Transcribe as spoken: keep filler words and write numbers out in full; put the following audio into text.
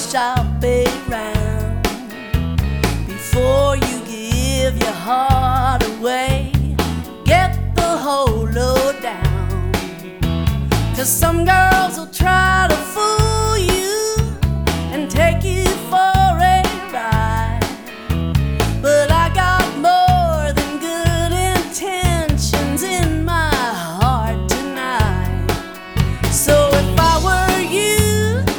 shop around before you give your heart away. Get the whole load down, 'cause some guy